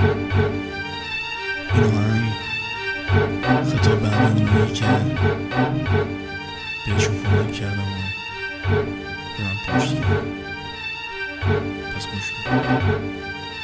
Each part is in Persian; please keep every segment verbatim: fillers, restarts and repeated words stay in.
اینو هنگ خطاب به همه اونایی که بهشون کمک کردم و به من پشت کردم. پس گوش کن.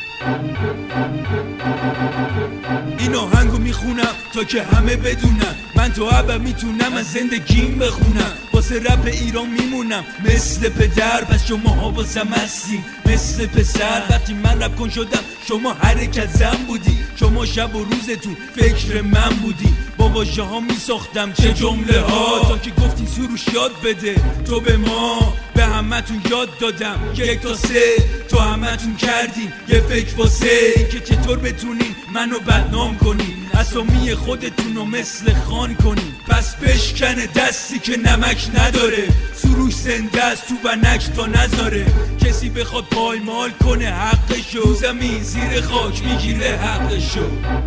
این آهنگو میخونم تا که همه بدونم من تو ابد میتونم از زندگیم بخونم. واسه رپ ایران میمونم مثل پدر، پس شما ها واسم هستین مثل پسر. وقتی من رپ کن شدم شما حرکت زن بودی، شما شب و روزتون فکر من بودی. با واژه ها میساختم چه جمله ها تا که گفتین سروش یاد بده تو به ما. به همتون یاد دادم یک تا سه، تو همتون کردین یه فکر واسه این که چطور بتونین منو بدنام کنین، اسامی خودتونو مثل خان کنین. پس بشکنه دستی که نمک نداره، سروش زنده است تو ونک تا نذاره. کسی بخواد پایمال کنه حقشو، زمین زیر خاک میگیره حقشو.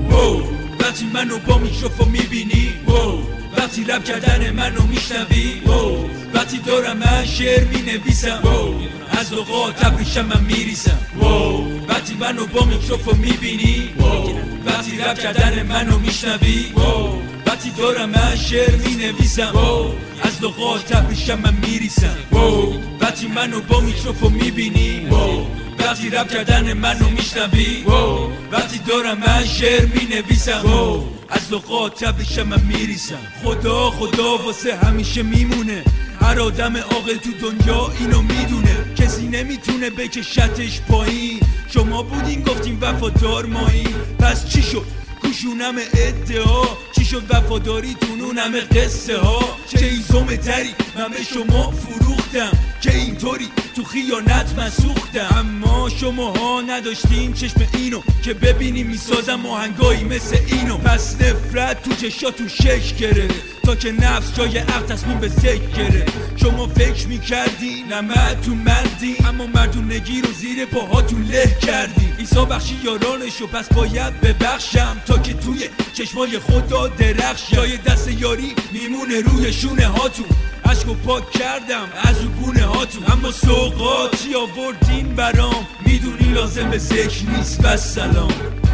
وقتی منو با میکروفون میبینی، وقتی رپ کردن منو میشنوی، وقتی دارم من شعر مینویسم، از اوقات تبریشم من میریسم. وقتی منو با میکروفون میبینی، وقتی رپ کردن منو میشنوی، وقتی دارم من شعر مینویسم، از اوقات تبریشم من میریسم. وقتی منو با میکروفون میبینی، وقتی رپ کردن منو میشنوی، وقتی دارم من شعر مینویسم، از اوقات تبریشم من میریسم. خدا خدا واسه همیشه میمونه، هر آدم عاقل تو دنیا اینو میدونه. کسی نمیتونه بکشتش پایین، شما بودین گفتین وفادار مایی. پس چی شد گوشونم ادعا، چی شد وفاداریتون اون همه قصه ها؟ چه ایزومه تری من به شما فروختم که اینطوری تو خیانت من سوختم. اما شماها نداشتین چشم اینو که ببینیم میسازم آهنگایی مثل اینو. پس نفرت تو چشاتون شک گرفت تا که نفس جای عقل تصمیم به ذکر گرفت. شما فکر میکردین نمتون مردین، اما مردونگی رو زیر پاهاتون له کردین. عیسی بخشی یارانشو پس باید ببخشم تا که توی چشمای خدا درخشم. جای دست یاری میمونه روی شونه هاتون، عشقو پاک کردم از رو گونه هاتون. اما سوقاتی آوردین برام، میدونی لازم به ذکر نیست بس سلام.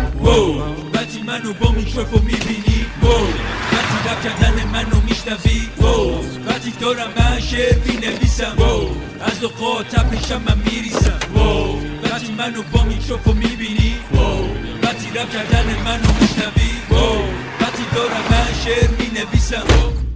وقتی منو با میکروفون میبینی، وقتی رپ کردن منو میشنوی، وقتی دارم من شعر مینویسم، از اوقات تبریشم من میریسم. وقتی منو با میکروفون میبینی، وقتی رپ کردن منو میشنوی، وقتی دارم من شعر مینویسم.